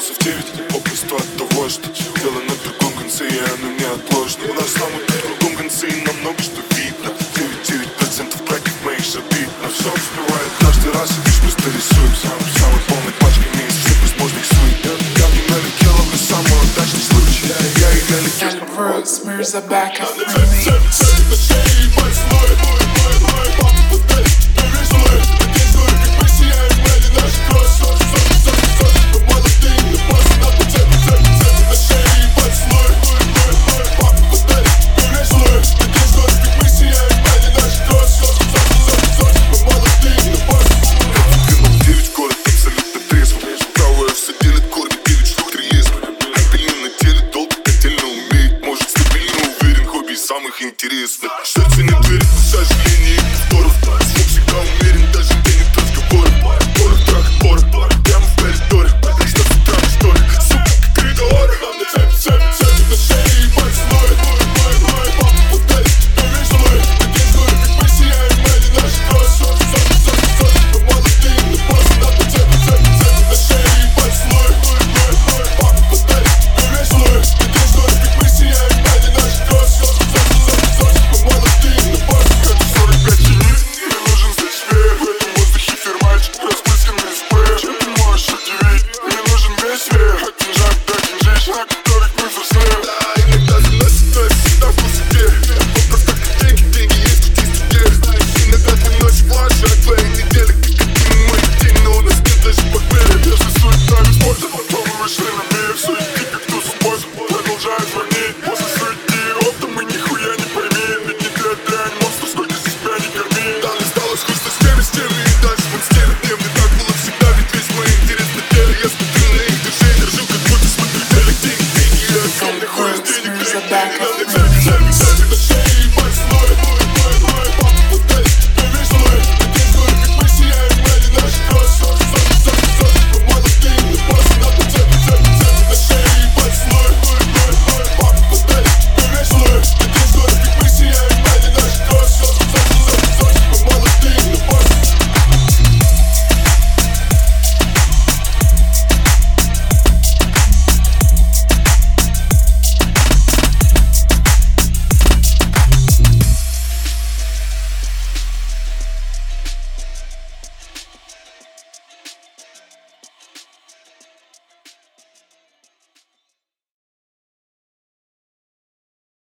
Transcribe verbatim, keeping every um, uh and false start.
проснулся в девять, попросту от того, что дело на другом конце, и оно неотложно. У нас самый на другом конце, и нам много что видно. девяносто девять процентов браков моих шабит. Но все успевает каждый раз, и лишь просто рисуем. Самый, самый полной пачкой месяц всех возможных сует. Я в нем налетел, но самый удачный случай. Я и налетел. And the words mirrors are back.